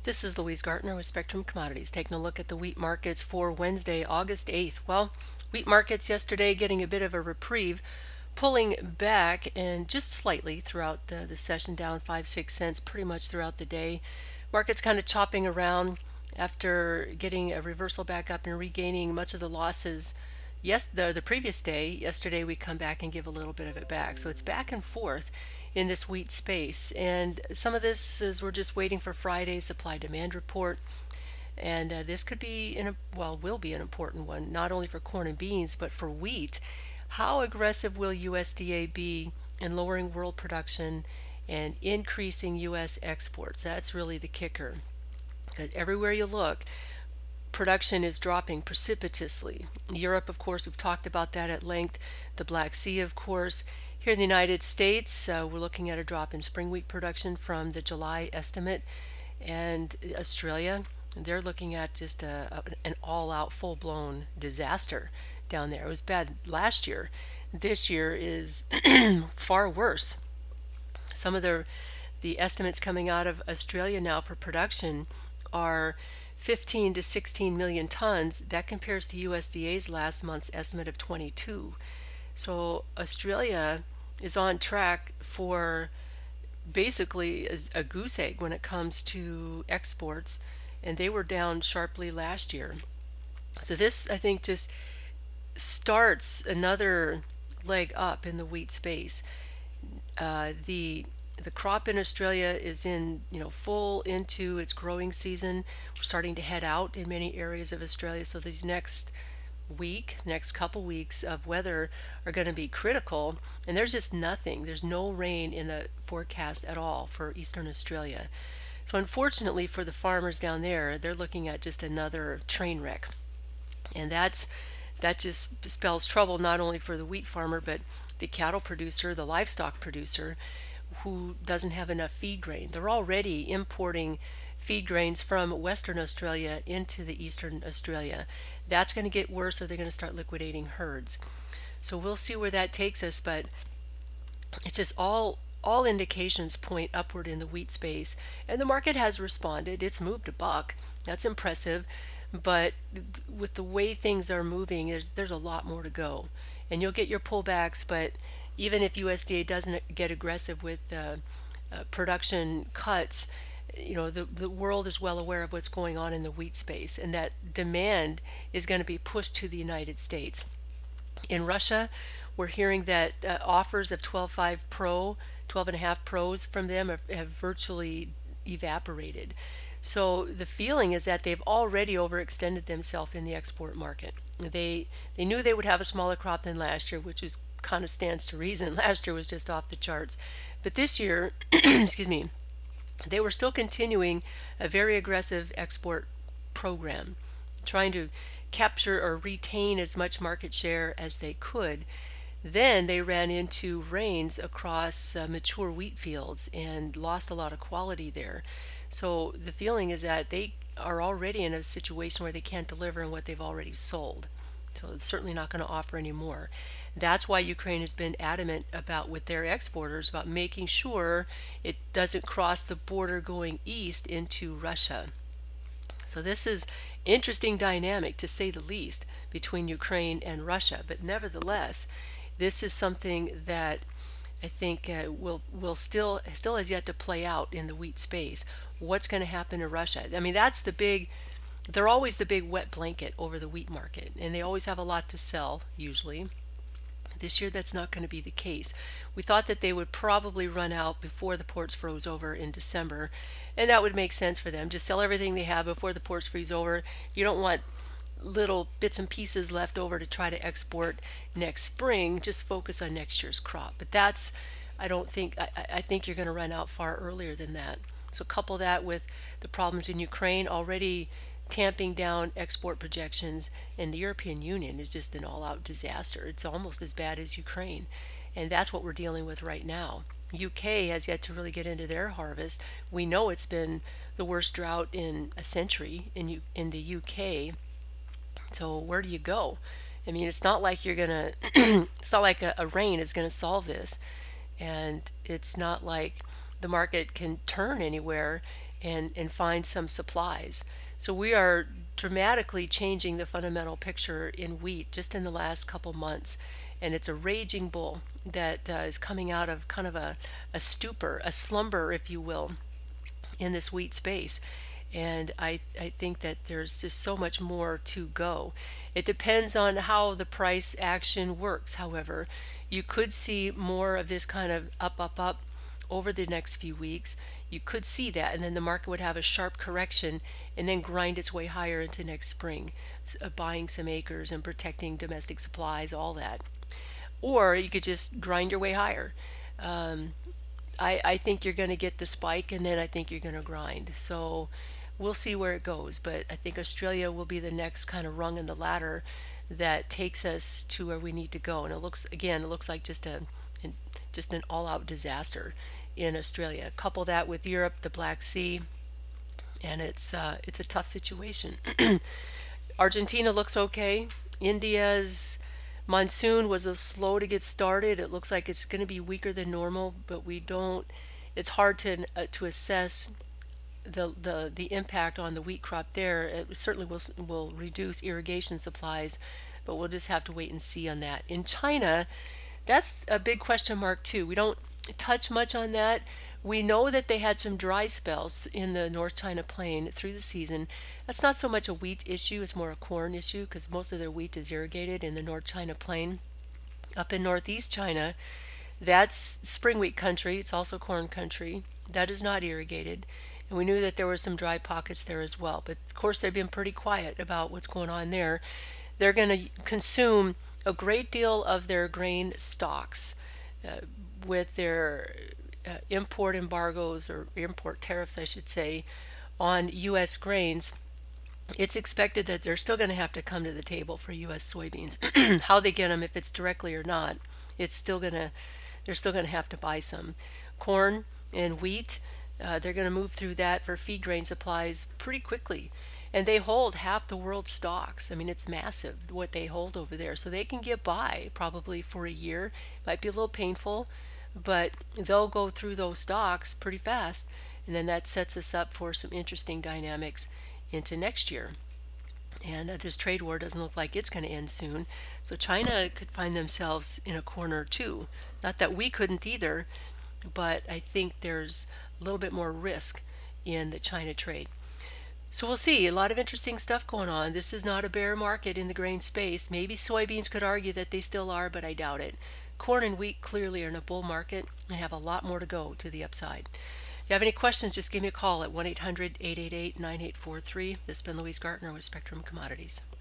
This is Louise Gartner with Spectrum Commodities, taking a look at the wheat markets for Wednesday, August 8th. Well, wheat markets yesterday getting a bit of a reprieve, pulling back and just slightly throughout the session, down 5-6 cents pretty much throughout the day. Markets kind of chopping around after getting a reversal back up and regaining much of the losses. Yes, the previous day, yesterday, we come back and give a little bit of it back. So it's back and forth in this wheat space. And some of this is we're just waiting for Friday's supply demand report. And this could be, will be an important one, not only for corn and beans, but for wheat. How aggressive will USDA be in lowering world production and increasing U.S. exports? That's really the kicker. Because everywhere you look, production is dropping precipitously. Europe, of course, we've talked about that at length. The Black Sea, of course. Here in the United States, we're looking at a drop in spring wheat production from the July estimate. And Australia, they're looking at just an all-out, full-blown disaster down there. It was bad last year. This year is far worse. Some of the estimates coming out of Australia now for production are 15 to 16 million tons. That compares to USDA's last month's estimate of 22. So Australia is on track for basically a goose egg when it comes to exports, and they were down sharply last year. So this, I think, just starts another leg up in the wheat space. The crop in Australia is in full into its growing season. We're starting to head out in many areas of Australia. So these next couple weeks of weather are going to be critical. And there's just nothing. There's no rain in the forecast at all for Eastern Australia. So unfortunately for the farmers down there, they're looking at just another train wreck. And that just spells trouble not only for the wheat farmer, but the cattle producer, the livestock producer, who doesn't have enough feed grain. They're already importing feed grains from Western Australia into the Eastern Australia. That's going to get worse, or they're going to start liquidating herds. So we'll see where that takes us, but it's just all indications point upward in the wheat space, and the market has responded. It's moved a buck. That's impressive, but with the way things are moving, there's a lot more to go, and you'll get your pullbacks. But even if USDA doesn't get aggressive with production cuts, the world is well aware of what's going on in the wheat space, and that demand is going to be pushed to the United States. In Russia, we're hearing that offers of 12.5 Pro, 12.5 Pros from them have virtually evaporated. So the feeling is that they've already overextended themselves in the export market. They knew they would have a smaller crop than last year, which is kind of stands to reason. Last year was just off the charts. But this year, excuse me, they were still continuing a very aggressive export program, trying to capture or retain as much market share as they could. Then they ran into rains across mature wheat fields and lost a lot of quality there. So the feeling is that they are already in a situation where they can't deliver on what they've already sold. So it's certainly not going to offer any more. That's why Ukraine has been adamant about with their exporters about making sure it doesn't cross the border going east into Russia. So this is interesting dynamic, to say the least, between Ukraine and Russia. But nevertheless, this is something that I think will still has yet to play out in the wheat space. What's going to happen to Russia? I mean, they're always the big wet blanket over the wheat market, and they always have a lot to sell, usually. This year, that's not going to be the case. We thought that they would probably run out before the ports froze over in December, and that would make sense for them. Just sell everything they have before the ports freeze over. You don't want little bits and pieces left over to try to export next spring. Just focus on next year's crop. But I think you're going to run out far earlier than that. So couple that with the problems in Ukraine already tamping down export projections, and the European Union is just an all-out disaster. It's almost as bad as Ukraine, and that's what we're dealing with right now. UK has yet to really get into their harvest. We know it's been the worst drought in a century in the UK. So where do you go? I mean, it's not like you're gonna it's not like a rain is gonna solve this, and it's not like the market can turn anywhere and find some supplies. So we are dramatically changing the fundamental picture in wheat just in the last couple months. And it's a raging bull that is coming out of kind of a stupor, a slumber, if you will, in this wheat space. And I think that there's just so much more to go. It depends on how the price action works. However, you could see more of this kind of up over the next few weeks. You could see that, and then the market would have a sharp correction and then grind its way higher into next spring, buying some acres and protecting domestic supplies, all that. Or you could just grind your way higher. I think you're going to get the spike, and then I think you're going to grind. So we'll see where it goes. But I think Australia will be the next kind of rung in the ladder that takes us to where we need to go. And it looks like just an all-out disaster in Australia. Couple that with Europe, the Black Sea, and it's a tough situation. Argentina looks okay. India's monsoon was slow to get started. It looks like it's going to be weaker than normal, but we don't. It's hard to assess the impact on the wheat crop there. It certainly will reduce irrigation supplies, but we'll just have to wait and see on that. In China, that's a big question mark too. We don't touch much on that. We know that they had some dry spells in the North China Plain through the season. That's not so much a wheat issue, it's more a corn issue because most of their wheat is irrigated in the North China Plain. Up in Northeast China, that's spring wheat country. It's also corn country. That is not irrigated. And we knew that there were some dry pockets there as well. But of course, they've been pretty quiet about what's going on there. They're going to consume a great deal of their grain stocks with their import embargoes or import tariffs, I should say, on U.S. grains. It's expected that they're still going to have to come to the table for U.S. soybeans. How they get them, if it's directly or not, they're still going to have to buy some. Corn and wheat, they're going to move through that for feed grain supplies pretty quickly. And they hold half the world's stocks. I mean, it's massive what they hold over there. So they can get by probably for a year. Might be a little painful, but they'll go through those stocks pretty fast. And then that sets us up for some interesting dynamics into next year. And this trade war doesn't look like it's going to end soon. So China could find themselves in a corner too. Not that we couldn't either, but I think there's a little bit more risk in the China trade. So we'll see. A lot of interesting stuff going on. This is not a bear market in the grain space. Maybe soybeans could argue that they still are, but I doubt it. Corn and wheat clearly are in a bull market and have a lot more to go to the upside. If you have any questions, just give me a call at 1-800-888-9843. This has been Louise Gartner with Spectrum Commodities.